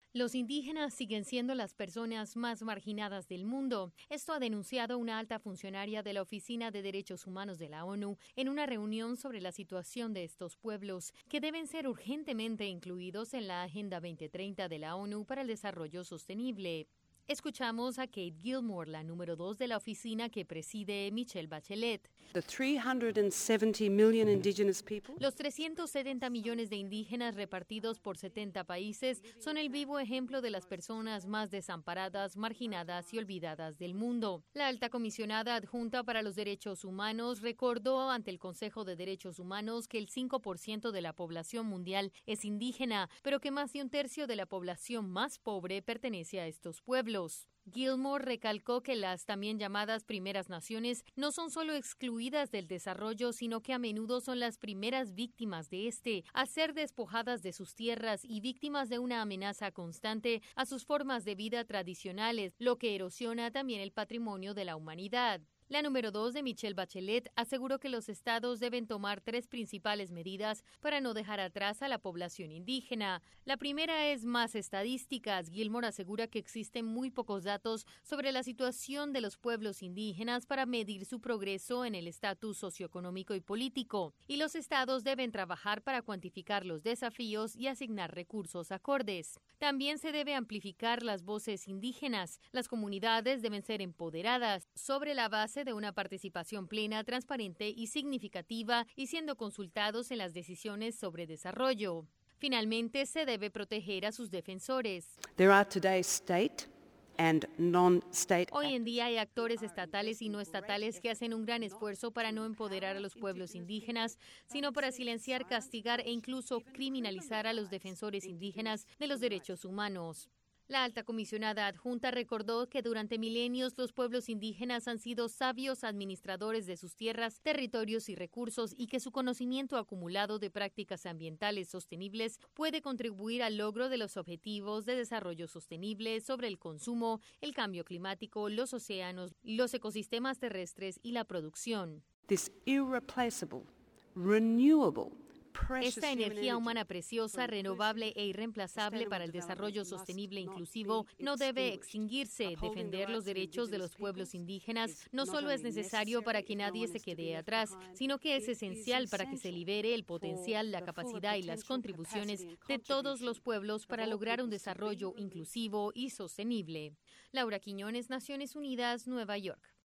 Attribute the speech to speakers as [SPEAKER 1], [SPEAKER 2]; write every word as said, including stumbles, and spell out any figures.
[SPEAKER 1] Los indígenas siguen siendo las personas más marginadas del mundo. Esto ha denunciado una alta funcionaria de la Oficina de Derechos Humanos de la ONU en una reunión sobre la situación de estos pueblos, que deben ser urgentemente incluidos en la Agenda veinte treinta de la ONU para el Desarrollo Sostenible. Escuchamos a Kate Gilmore, la número dos de la oficina que preside Michelle Bachelet.
[SPEAKER 2] The three hundred seventy million indigenous people.
[SPEAKER 1] Los trescientos setenta millones de indígenas repartidos por setenta países son el vivo ejemplo de las personas más desamparadas, marginadas y olvidadas del mundo. La alta comisionada adjunta para los derechos humanos recordó ante el Consejo de Derechos Humanos que el cinco por ciento de la población mundial es indígena, pero que más de un tercio de la población más pobre pertenece a estos pueblos. Gilmore recalcó que las también llamadas primeras naciones no son solo excluidas del desarrollo, sino que a menudo son las primeras víctimas de este, a ser despojadas de sus tierras y víctimas de una amenaza constante a sus formas de vida tradicionales, lo que erosiona también el patrimonio de la humanidad. La número dos de Michelle Bachelet aseguró que los estados deben tomar tres principales medidas para no dejar atrás a la población indígena. La primera es más estadísticas. Gilmore asegura que existen muy pocos datos sobre la situación de los pueblos indígenas para medir su progreso en el estatus socioeconómico y político, y los estados deben trabajar para cuantificar los desafíos y asignar recursos acordes. También se debe amplificar las voces indígenas. Las comunidades deben ser empoderadas sobre la base de una participación plena, transparente y significativa y siendo consultados en las decisiones sobre desarrollo. Finalmente, se debe proteger a sus defensores.
[SPEAKER 2] There are today state and non-state.
[SPEAKER 1] Hoy en día hay actores estatales y no estatales que hacen un gran esfuerzo para no empoderar a los pueblos indígenas, sino para silenciar, castigar e incluso criminalizar a los defensores indígenas de los derechos humanos. La alta comisionada adjunta recordó que durante milenios los pueblos indígenas han sido sabios administradores de sus tierras, territorios y recursos y que su conocimiento acumulado de prácticas ambientales sostenibles puede contribuir al logro de los objetivos de desarrollo sostenible sobre el consumo, el cambio climático, los océanos, los ecosistemas terrestres y la producción.
[SPEAKER 2] This irreplaceable, renewable,
[SPEAKER 1] Esta energía humana preciosa, renovable e irreemplazable para el desarrollo sostenible e inclusivo no debe extinguirse. Defender los derechos de los pueblos indígenas no solo es necesario para que nadie se quede atrás, sino que es esencial para que se libere el potencial, la capacidad y las contribuciones de todos los pueblos para lograr un desarrollo inclusivo y sostenible. Laura Quiñones, Naciones Unidas, Nueva York.